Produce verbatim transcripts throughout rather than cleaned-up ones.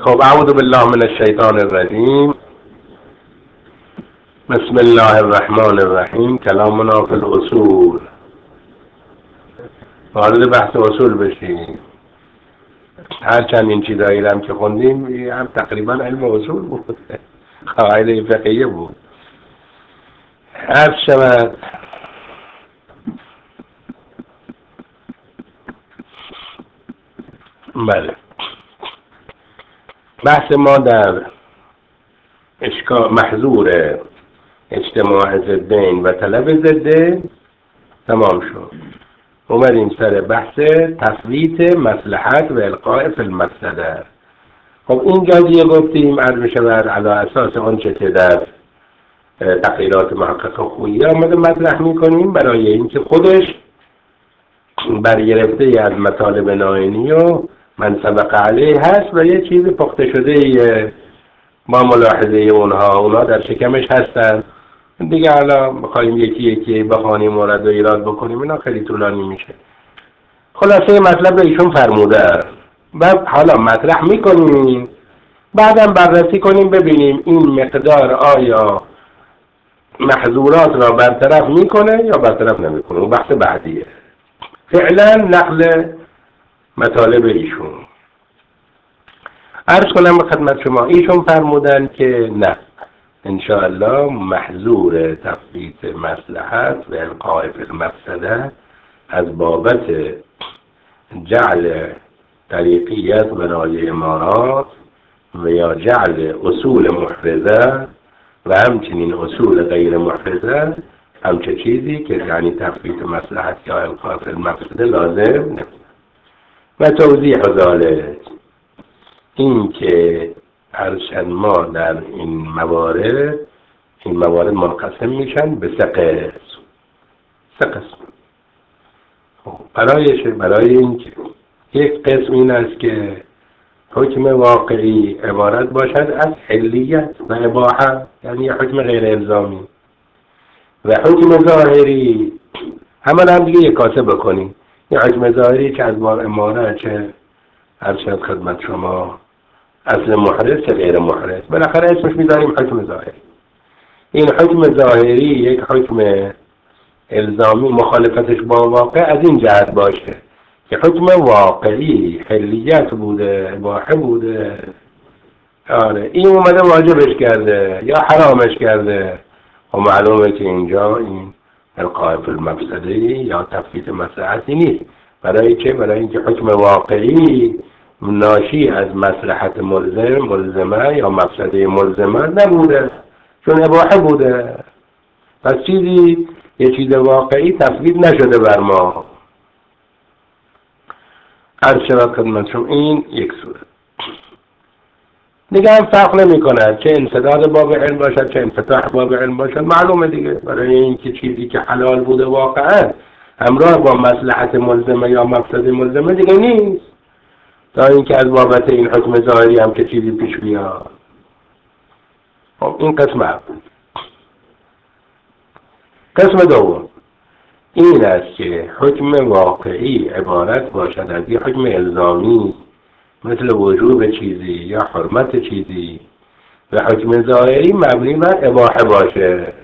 خب اعوذ بالله من الشیطان الرجیم. بسم الله الرحمن الرحیم. کلامنا فی الاصول. وارد بحث اصول بشیم. هرچند این چیزایی هم که خوندیم هم تقریبا علم اصول بود، قواعد فقهیه بود. عرض شود بله، بحث ما در اشکال محظور اجتماع ضدین و طلب ضدین تمام شد. اومدیم سر بحث تثبیت مصلحت و القاء فی المفسده. خب اینجا دیگه گفتیم عرض می‌شود علی اساس آنچه که در تقریرات محقق خویی آمده مطرح می‌کنیم برای اینکه خودش برگرفته از مطالب نائینی و من سبق علیه هست و یه چیز پخته شده با ملاحظه اونها اونها در شکمش هستن دیگه. حالا بخوایم یکی یکی بخوانیم مورد و ایراد بکنیم اینا خیلی طولانی میشه. خلاصه مطلب ایشون فرموده بعد حالا مطرح میکنیم، بعدم بررسی کنیم ببینیم این مقدار آیا محظورات را برطرف میکنه یا برطرف نمیکنه. و بحث بعدیه فعلا نقل مطالب ایشون. عرض کنم به خدمت شما ایشون فرمودن که نه، انشاءالله محظور تثبیت مصلحت و القاء فی المفسده از بابت جعل طریقیت برای امارات و یا جعل اصول محرزه و همچنین اصول غیر محرزه همچه چیزی که یعنی تثبیت مصلحت یا القاء فی المفسده لازم نمید. و توضیح ذالک این که هرچند ما در این موارد این موارد منقسم میشن به سه قسم. سه قسم برایش برای اینکه یک قسم این است که حکم واقعی عبارت باشد از حلیت و اباحه، یعنی حکم غیر الزامی، و حکم ظاهری همه هم دیگه یک کاسه بکنیم. یه حکم ظاهری که از باب اماره چه ارشد خدمت شما اصل محرز چه غیر محرز، بالاخره اسمش میذاریم حکم ظاهری. این حکم ظاهری یک حکم الزامی مخالفتش با واقع از این جهت باشه که حکم واقعی حلیت بوده اباحه بوده، آره این اومده واجبش کرده یا حرامش کرده. و معلومه که اینجا این القاء فی المفسده یا تثبیت مصلحتی نیست. برای چه؟ برای اینکه حکم واقعی ناشی از مصلحت ملزم ملزمه یا مفسده ملزمه نبوده، چون اباحه بوده. پس چیزی یه چیز واقعی تثبیت نشده بر ما. عرض شود خدمتشون این یک صورت. دیگه هم فرق نمی کند چه انسداد باب علم باشد چه انفتاح باب علم باشد. معلومه دیگه برای اینکه چیزی که حلال بوده واقعا همراه با مصلحت ملزمه یا مفسده ملزمه دیگه نیست، تا اینکه از بابت این حکم ظاهری هم که چیزی پیش بیاد. خب این قسم اول. قسم دوم این است که حکم واقعی عبارت باشد از یک حکم الزامی مثل وجوب چیزی یا حرمت چیزی و حکم ظاهری مبنی بر اباحه باشه.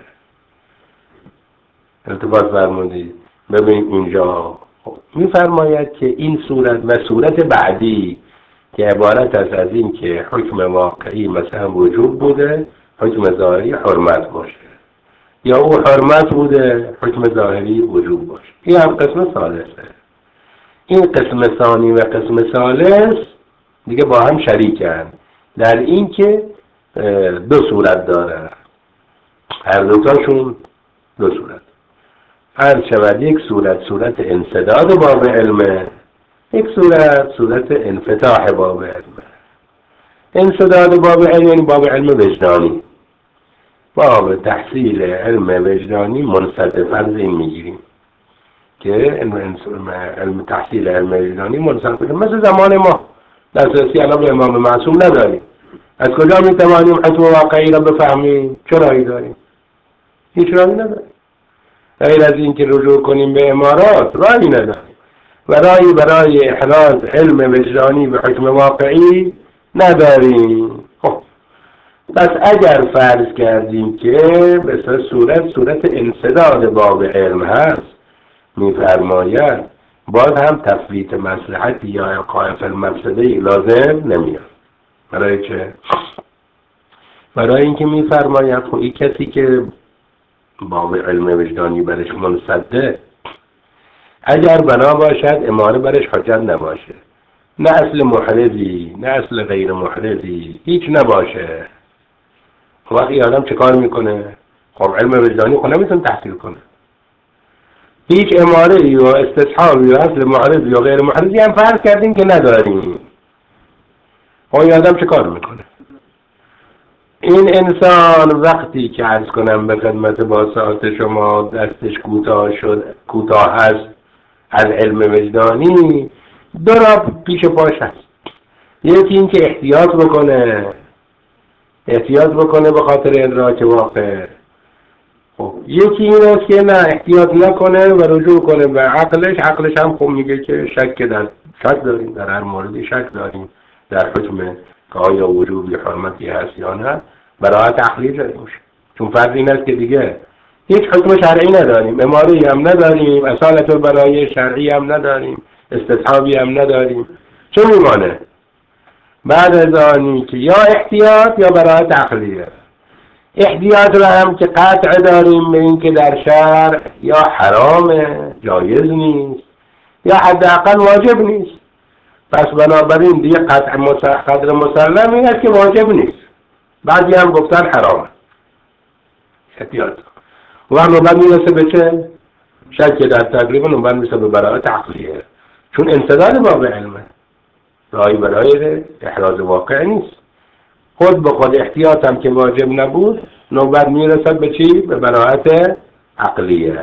التفات فرمودید. ببین اینجا میفرماید که این صورت و صورت بعدی که عبارت است از این که حکم واقعی مثلا وجوب بوده حکم ظاهری حرمت باشه، یا او حرمت بوده حکم ظاهری وجوب باشه. این هم قسم ثالثه. این قسم ثانی و قسم ثالث دیگه با هم شریکن در این که دو صورت داره، هر دوتاشون دو صورت. هر شود یک صورت صورت انسداد باب علمه، یک صورت صورت انفتاح باب علمه. انسداد باب علم یعنی باب علم وجدانی. باب تحصیل علم وجدانی منسد فرض این میگیریم که علم, علم تحصیل علم وجدانی منسد مثل زمان ما دسترسی الان به امام معصوم نداریم. از کجا میتوانیم حکم واقعی را بفهمیم؟ چه راهی داریم؟ هیچ راهی نداریم غیر از این که رجوع کنیم به امارات. راهی نداریم و راهی برای احراز علم وجدانی به حکم واقعی نداریم. خب پس اگر فرض کردیم که به صورت صورت انسداد باب علم هست، میفرماید باز هم تفویت مصلحتی یا القاء فی المفسده لازم نمیاد. برای چه؟ برای اینکه میفرماید خب این کسی که باب علم وجدانی برش منصده، اگر بنا باشد اماره برش حجت نباشه، نه اصل محرزی نه اصل غیر محرزی هیچ نباشه، وقتی آدم چه کار میکنه؟ خب علم وجدانی خب نمیتونه تحصیل کنه، هیچ اماره و استصحابی و اصل محرزی و غیر محرزی هم فرض کردیم که نداریم. خب این آدم چه کار میکنه؟ این انسان وقتی که عرض کنم به خدمت با ساعت شما دستش کوتاه شد، کوتاه هست از علم وجدانی، دو را پیش پاش هست. یکی این که احتیاط بکنه احتیاط بکنه به خاطر ادراک واقع. خب یکی این است که نه احتیاط نکنه و رجوع کنه به عقلش. عقلش هم خب میگه که شک در شک داریم، در هر موردی شک داریم در حکم که آیا وجوبی حرمتی هست یا نه، براحت عقلی جاری میشه. چون فرض این است که دیگه هیچ حکم شرعی نداریم، اماری هم نداریم، اصالت برای شرعی هم نداریم، استصحابی هم نداریم، چه میمانه؟ بعد از آنی که یا احتیاط یا براحت عقلیه. احتیاط را هم که قطع داریم به این که در شرع یا حرامه، جایز نیست، یا حداقل واجب نیست. پس بنابراین دیگه قطع قدر مسلم این است که واجب نیست، بعضی هم گفتن حرامه. احتیاط و هم نوبت میرسه به چه؟ شک در تقریبا نوبت میرسه به براحت عقلیه، چون انسداد باب علمه، رای برای احراز واقع نیست. خود به خود احتیاط هم که واجب نبود، نوبت میرسد به چی؟ به براحت عقلیه.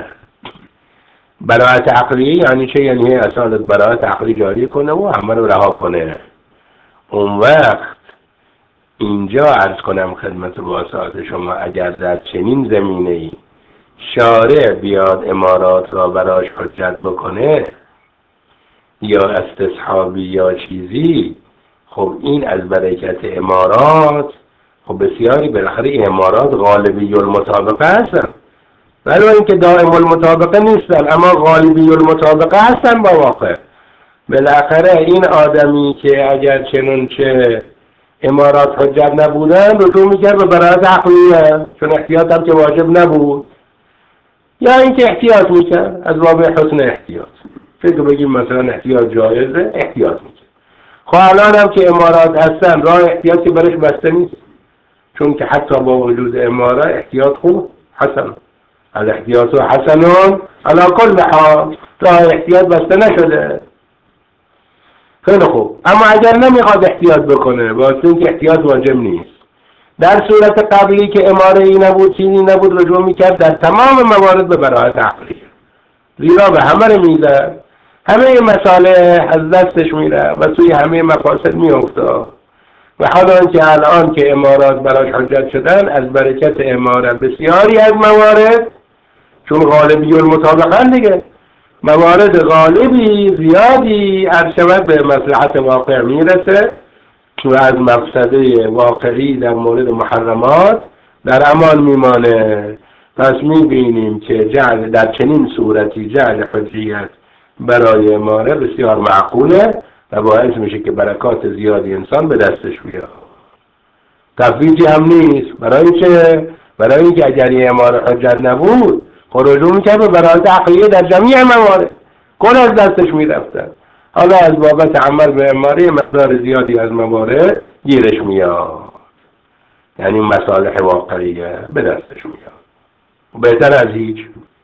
براحت عقلیه یعنی چه؟ یعنی اصالت براحت عقلی جاری کنه و همه رو رها کنه. اون وقت اینجا عرض کنم خدمت واسطات شما، اگر در چنین زمینه‌ای شارع بیاد امارات را براش حجت بکنه یا استصحابی یا چیزی، خب این از برکت امارات. خب بسیاری بالاخره این امارات غالبی المطابقه هستن، ولی اینکه دائم المطابقه نیستن، اما غالبی المطابقه هستن با واقع. بالاخره این آدمی که اگر چنون چه امارات حجت نبودن رجوع میکرد به براحت عقلیه، چون احتیاط هم که واجب نبود، یا اینکه احتیاط میکرد از باب حسن احتیاط، فکر بگیم مثلا احتیاط جایزه، احتیاط میکرد. خب الان هم که امارات هستن راه احتیاطی برش بسته نیست، چون که حتی با وجود امارات احتیاط خوب حسن، الاحتیاط و حسنون علی کل حال، راه احتیاط بسته نشده. خیلی خوب، اما اگر نمیخواد احتیاط بکنه واسه اینکه احتیاط واجب نیست، در صورت قبلی که اماره ای نبود چیزی نبود، رجوع میکرد در تمام موارد به براحت عقلی، زیرا به همه رو میزد، همه مسائل از دستش میره و توی همه مفاسد میافتاد. و حالا که الان که امارات براش حجت شدن، از برکت امارات بسیاری از موارد، چون غالبی المطابقه دیگه، موارد غالبی زیادی ارشبت به مصلحت واقع میرسه و از مفسده واقعی در مورد محرمات در امان میمانه. پس میبینیم که جعل در چنین صورتی جعل حجیت برای اماره بسیار معقوله و باعث میشه که برکات زیادی انسان به دستش بیاد. تفویضی هم نیست. برای چه؟ برای اینکه اگر یه اماره حجت نبود رجوع میکرد به براحت عقلیه در جمیع موارد، کل از دستش میرفتن. حالا از بابت عمل به اماره مقدار زیادی از موارد گیرش میاد، یعنی مصالح واقعیه به دستش میاد، بهتر از هیچ.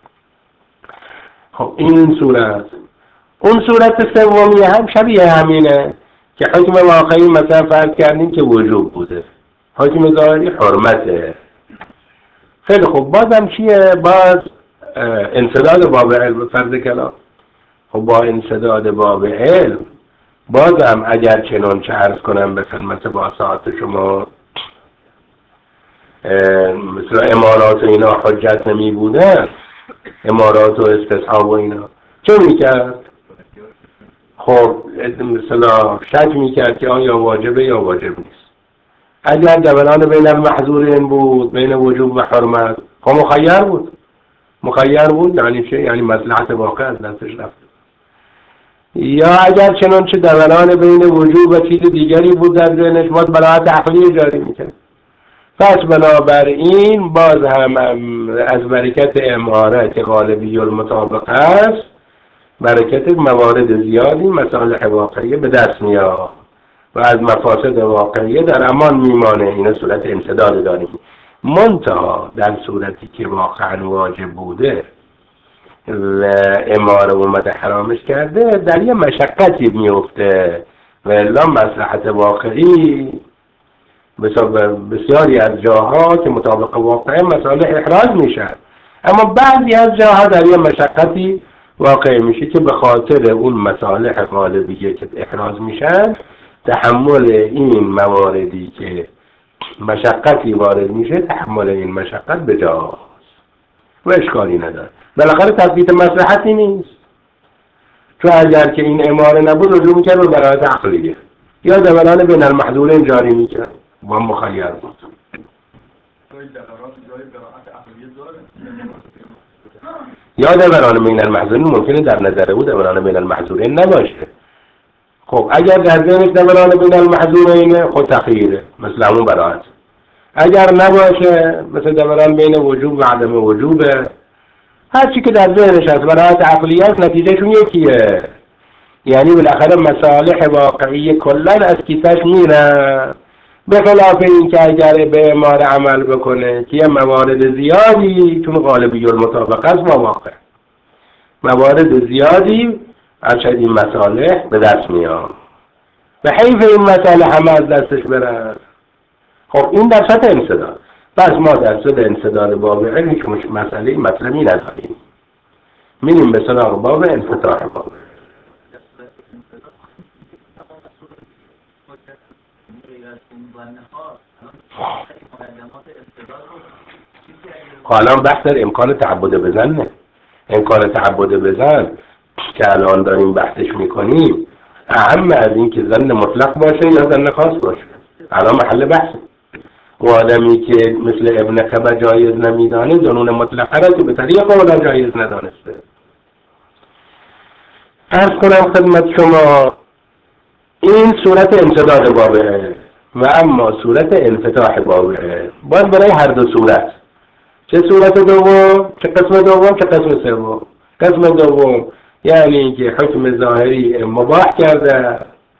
خب این صورت. اون صورت سومی هم شبیه همینه که حکم واقعی مثلا فرض کردیم که وجوب بوده، حکم ظاهری حرمته. خیلی خوب، بازم چیه؟ باز انسداد باب علم فرض کلام. خب با انسداد باب علم بازم اگر چنان چه عرض کنم به خدمت با ساعت شما مثل امارات و اینا حجت نمی بودن، امارات و استصحاب و اینا چه میکرد؟ خب مثلا شک میکرد که آیا واجبه یا واجب نیست. اگر جبران بین المحظورین بود، بین وجوب و حرمت، خب مخیر بود. مخیر بود یعنی چه؟ یعنی مصلحت واقع از دستش رفت. یا اگر چنانچه دوران بین وجوب و چیز دیگری بود در ذهنش، باز براحت عقلی جاری میکرد. پس بنابراین باز هم از برکت اماره که غالبی المطابق است، برکت موارد زیادی مصالح واقعیه به دست میاد و از مفاسد واقعیه در امان میمانه. این صورت امتداد داریم. منتها در صورتی که واقعا واجب بوده و اماره اومده حرامش کرده، در یه مشقتی میفته و الا مصلحت واقعی بسیاری از جاها که مطابق واقعه مصالح احراز میشن، اما بعضی از جاها در یه مشقتی واقع میشه که به خاطر اون مصالح غالبیه که احراز میشن، تحمل این مواردی که مشقتی وارد میشه، تحمل این مشقت به جاست و اشکالی نداره. بالاخره تثبیت مصلحتی نیست، چون اگر که این اماره نبود رجوع میکرد به براحت عقلیه، یا دوران بین المحظورین جاری میکرد و مخیر بود. یا دوران بین المحظورین ممکنه در نظر او دوران بین المحظورین نباشه. خب اگر در ذهنش دوران بین المحظورین، خود تخییره مثل همون براحت. اگر نباشه مثل دوران بین وجوب و عدم وجوبه، هر چی که در ذهنش هست براحت عقلی است، نتیجهشون یکیه. یعنی بالاخره مصالح واقعی کلا از کیسش میره، به خلاف این که اگر به اماره عمل بکنه که یه موارد زیادی چون غالبی المطابقه است با واقع، موارد زیادی از این مصالح به دست میاد به حیف این مصالح همه از دستش برن. خب این در سطح انسداد. پس ما در سطح انسداد باب علم هیچ مسئله مطلبی نداریم، میریم به سراغ باب انفتاح باب. حالا بحث در امکان تعبد بزن، امکان تعبد بزن که الان داریم بحثش میکنیم، اهم از این که زن مطلق باشه یا زن خاص باشه، الان محل بحث. و آدمی که مثل ابن خبا جایز نمیدانه، جنون مطلقه را که به طریق اولا جایز ندانسته. عرض کنم خدمت شما این صورت انسداد بابه و اما صورت انفتاح بابه باید برای هر دو صورت، چه صورت دوم، چه قسم دوم، چه قسم سوم. قسم دوم یعنی که حکم ظاهری مباح کرده،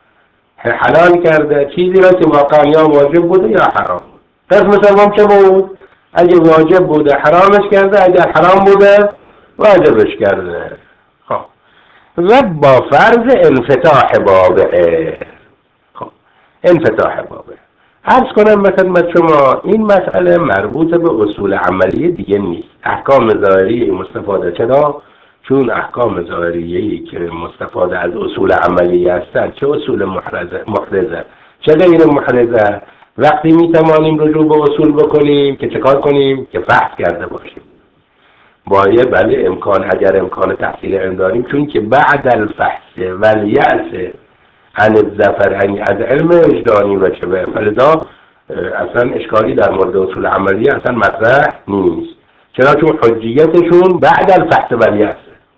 حلال کرده چیزی را که واقعا یا واجب بوده یا حرام. قسم سوم چه بود؟ اگه واجب بوده حرامش کرده، اگر حرام بوده واجبش کرده. خب و با فرض انفتاح بابه. خب انفتاح بابه عرض کنم به خدمت شما این مسئله مربوط به اصول عملی دیگه نیست. احکام ظاهری مستفاده چرا؟ چون احکام ظاهریه‌ای که مستفاده از اصول عملی هستند، چه اصول محرزه محرزه چه غیر محرزه، وقتی میتوانیم رجوع به اصول بکنیم که چکار کنیم؟ که فحص کرده باشیم. باید بله امکان، اگر امکان تحصیل علم داریم، چون که بعد الفحص و الیأس عن الظفر از علم وجدانی و چه به فلذا اصلا اشکالی در مورد اصول عملی اصلا مطرح نیست. چرا؟ چون حجیتشون بعد الفحص و الیأس،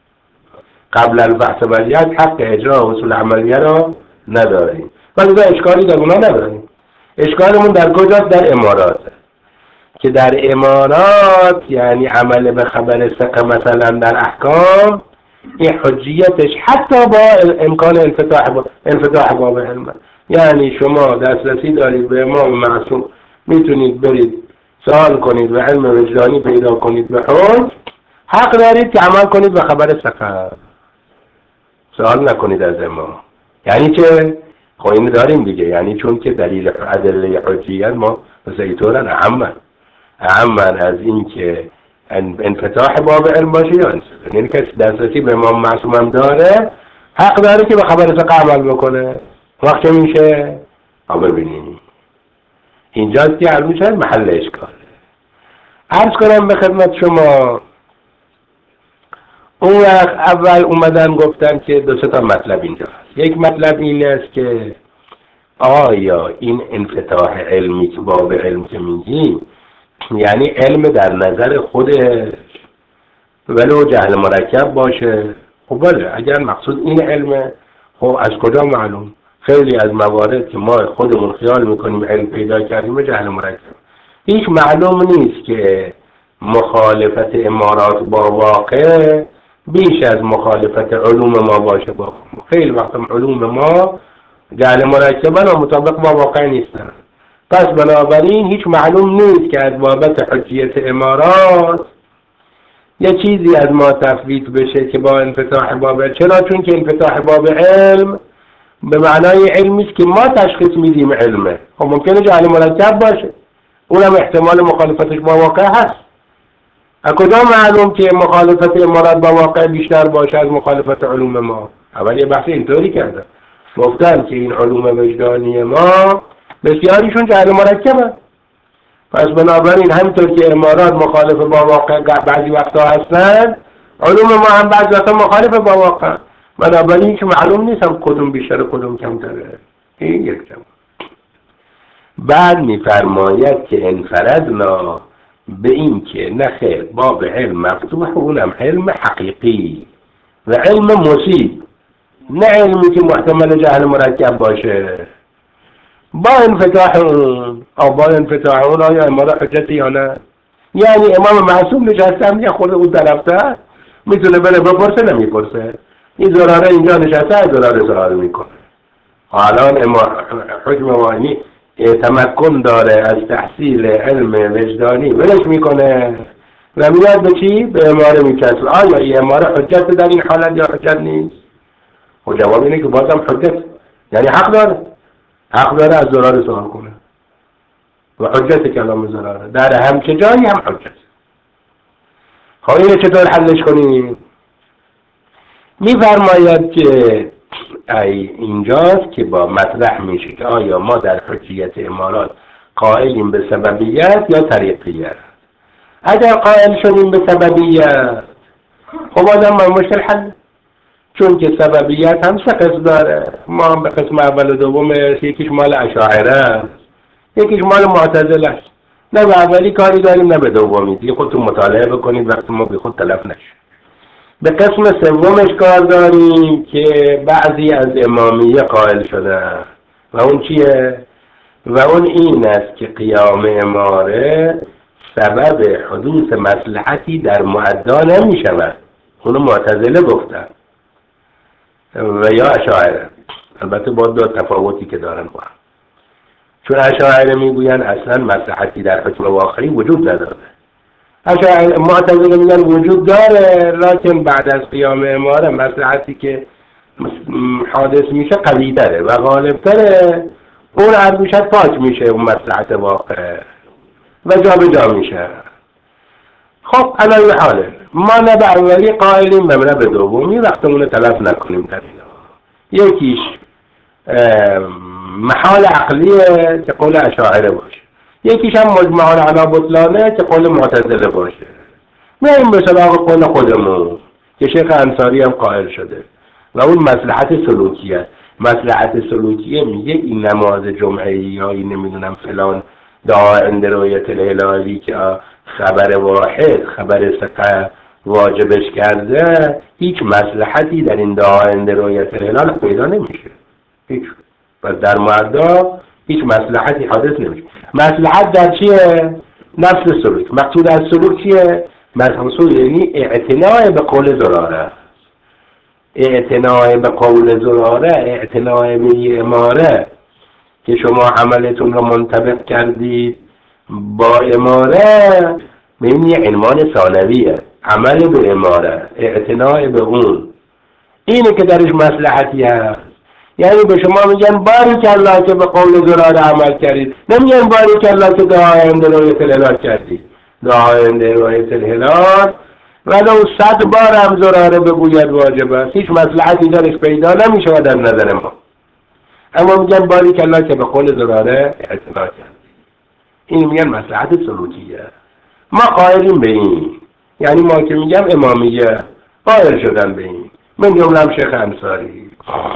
قبل البحث و الیأس حق اجرا اصول عملیه را نداریم، ولی اشکالی در اونا نداریم. اشکالمون در کجاست؟ در امارات، که در امارات یعنی عمل به خبر ثقه مثلا در احکام، این حجیتش حتی با امکان انفتاح با انفتاح باب علم. یعنی شما دسترسی دارید به امام معصوم، میتونید برید سوال کنید و علم وجدانی پیدا کنید به حج، حق دارید که عمل کنید به خبر ثقه، سوال نکنید از امام. یعنی چه؟ خب اینو داریم دیگه، یعنی چون که دلیل ادله حجیت ما زیتورن اهمن اهمن از این که انفتاح باب علم باشه یا انفتاح. یعنی کسی دسترسی به امام معصوم هم داره، حق داره که به خبر ثقه عمل بکنه. وقت میشه ها ببینیم اینجاست که علم میشه محل اشکال. عرض کنم به خدمت شما اون وقت اول اومدن گفتن که دو سه تا مطلب اینجا هست. یک مطلب این است که آیا این انفتاح علمی که باب علم که میگیم یعنی علم در نظر خودش ولو جهل مرکب باشه؟ خب بله، اگر مقصود این علمه خب از کجا معلوم؟ خیلی از موارد که ما خودمون خیال میکنیم علم پیدا کردیم جهل مرکب، هیچ معلوم نیست که مخالفت امارات با واقع بیش از مخالفت علوم ما باشه. با خیلی وقت علوم ما جهل مرکبن و مطابق با واقع نیستن. پس بنابراین هیچ معلوم نیست که از بابت حجیت امارات یه چیزی از ما تثبیت بشه که با انفتاح باب. چرا؟ چون که انفتاح باب علم به معنای علمی است که ما تشخیص میدیم علمه. خب ممکنه جهل مرکب باشه، اونم احتمال مخالفتش با واقع هست. از کجا معلوم که مخالفت امارات با واقع بیشتر باشه از مخالفت علوم ما؟ اول یه بحث اینطوری کردن، گفتن که این علوم وجدانی ما بسیاریشون جهل مرکبه. پس بنابراین همینطور که امارات مخالف با واقع بعضی وقتا هستن، علوم ما هم بعضی وقتا مخالف با واقع. بنابراین که معلوم نیست هم کدوم بیشتر و کدوم کمتره. این یک جمع. بعد میفرماید که انفردنا به این که نخیر باب علم مفتوح، اونم علم حقیقی و علم مصیب، نه علمی که محتمل جهل مرکب باشه. با انفتاح اون او با انفتاح اون آیا امارات حجتی یا نه؟ یعنی امام معصوم نشسته هم یه خود اون طرفته میتونه بره بپرسه نمیپرسه، این زراره اینجا نشسته از زراره زراره میکنه. الان حکم وانی تمکن داره از تحصیل علم وجدانی ولش میکنه و میاد به چی؟ به اماره میکسل. آیا این اماره حجت در این حالت یا حجت نیست؟ و جواب اینه که بازم حجت، یعنی حق داره، حق داره از زراره سوال کنه و حجت کلام زراره در همچه جایی هم حجت. خب اینه چطور حلش کنیم؟ میفرماید که ای اینجاست که با مطرح میشه که آیا ما در حجیت امارات قائلیم به سببیت یا طریقیت. اگر قائل شدیم به سببیت خب آدم ما مشکل حل، چون که سببیت هم سه قسم داره. ما هم به قسم اول و دوم، یکیش مال اشاعره یکیش مال معتزله است. نه به اولی کاری داریم نه به دومی، دیگه خودتون مطالعه بکنید وقتی ما بی خود تلف نشه. به قسم سومش کار داریم که بعضی از امامیه قائل شدن و اون چیه؟ و اون این است که قیام اماره سبب حدوث مصلحتی در معدا نمی شود. اونو معتزله گفتن و یا اشاعره، البته با دو تفاوتی که دارن با هم. چون اشاعره میگوین اصلا مصلحتی در حکم واقعی وجود نداره. اشاعره معتزله میگن وجود داره، لکن بعد از قیام اماره مصلحتی که حادث میشه قوی تره و غالب تره، اون ارزشت پاک میشه، اون مصلحت واقع و جا به جا میشه. خب علای حاله ما نه به اولی قائلیم و نه به دومی، وقتمون تلف نکنیم در اینا. یکیش محال عقلیه که قول اشاعره باشه، یکیش هم مجمع علی بطلانه که قول معتزله باشه. میایم به سراغ قول خودمون که شیخ انصاری هم قائل شده و اون مصلحت سلوکیه. مصلحت سلوکیه میگه این نماز جمعه یا این نمیدونم فلان دعا عند رؤیت الهلالی که خبر واحد خبر ثقه واجبش کرده، هیچ مصلحتی در این دعا عند رؤیت الهلال پیدا نمیشه، هیچ. پس در معدا هیچ مصلحتی حادث نمیشه. مصلحت در چیه؟ نفس سلوک. مقصود از سلوک چیه؟ مقصود یعنی اعتناع به قول زراره، اعتناع به قول زراره، اعتناع به اماره که شما عملتون رو منطبق کردید با اماره، به این یه عنوان ثانویه، عمل به اماره، اعتناع به اون، اینه که درش مصلحتی هست. یعنی به شما میگن باریکالله که به قول زراره عمل کردید، نمیگن باریکالله که دعای عند رؤیت الهلال کردید. دعای عند رؤیت الهلال ولو صد بار هم زراره بگوید واجب است، هیچ مصلحتی درش پیدا نمیشه در نظر ما. اما میگن باریکالله که به قول زراره اعتنا کرد، این میگن مصلحت سلوکیه. ما قائلیم به این، یعنی ما که میگم امامیه قائل شدن به این، من جمله هم شیخ انصاری.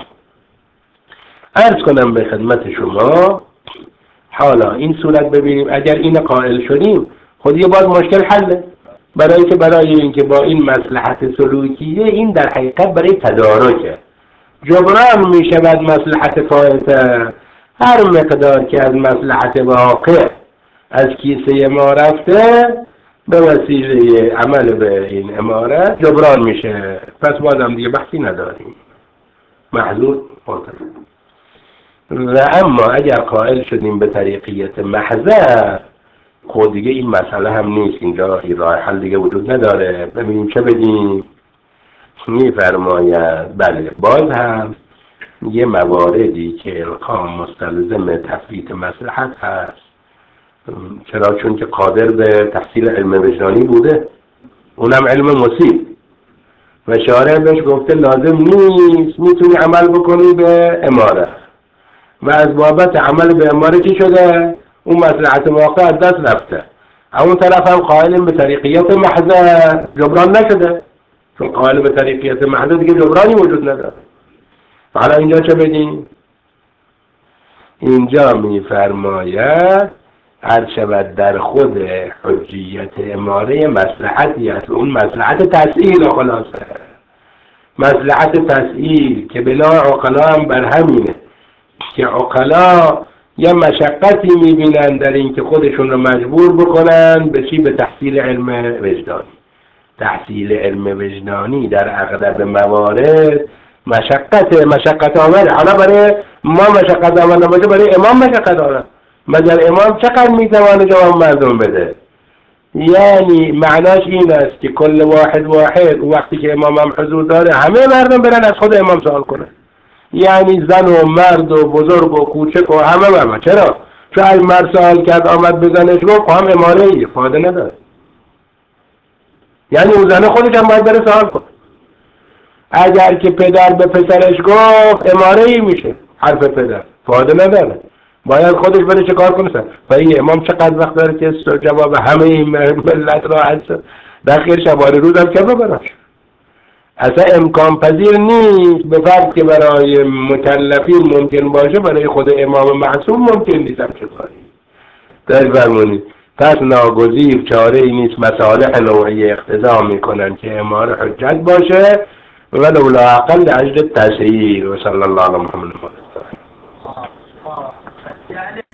عرض کنم به خدمت شما حالا این صورت ببینیم اگر این قائل شدیم خود یه باز مشکل حله، برای که برای اینکه با این مصلحت سلوکیه این در حقیقت برای تدارکه، جبران می شود مصلحت فائته هر مقدار که از مصلحت واقع از کیسه ما رفته به وسیله عمل به این امارت جبران میشه، پس بازم دیگه بحثی نداریم، محضور خاطر. و اما اگر قائل شدیم به طریقیت محضه خود دیگه این مسئله هم نیست، اینجا راه حل دیگه وجود نداره. ببینیم چه بدیم. میفرماید بله باز هم یه مواردی که القا مستلزم تفویت مصلحت هست، چرا؟ چون که قادر به تحصیل علم وجدانی بوده، اونم علم مصیب، و شارع بهش گفته لازم نیست، میتونی عمل بکنی به اماره، و از بابت عمل به اماره چی شده؟ اون مصلحت واقع از دست رفته. اون طرف هم قائل به طریقیت محضه جبران نشده، چون قائل به طریقیت محضه دیگه جبرانی وجود نداره. حالا اینجا چه بدیم؟ اینجا میفرماید هر شود در خود حجیت اماره مصلحتی است، اون مصلحت تسهیل، خلاصه مصلحت تسهیل که بلا عقلا هم بر همینه که عقلا یه مشقتی میبینن در این که خودشون رو مجبور بکنن به چی؟ به تحصیل علم وجدانی. تحصیل علم وجدانی در اغلب موارد مشقت مشقت آمده. حالا برای ما مشقت آمده باشه، برای امام مشقت آمده. مگر امام چقدر میتوانه جواب مردم بده؟ یعنی معناش این است که کل واحد واحد وقتی که امام هم حضور داره همه مردم برن از خود امام سوال کنن، یعنی زن و مرد و بزرگ و کوچک و همه مردم. چرا؟ چون از مرد سوال کرد آمد بزنش گفت هم اماره ای فاده نداره، یعنی اون زنه خودش هم باید بره سوال کنه. اگر که پدر به پسرش گفت اماره ای میشه، حرف پدر فاده نداره، باید خودش بره چه کار کنه. و این امام چقدر وقت داره که جواب همه این ملت را هست در خیر شبانه روز هم که ببراش. اصلا امکان پذیر نیست، به فرض که برای مکلفین ممکن باشه برای خود امام معصوم ممکن نیست هم چه کاری در فرمونید. پس ناگزیر چاره ای نیست، مصالح نوعی اقتضا میکنن که اماره حجت باشه ولولا اقل اجل تسهیل. و صلی الله علی محمد.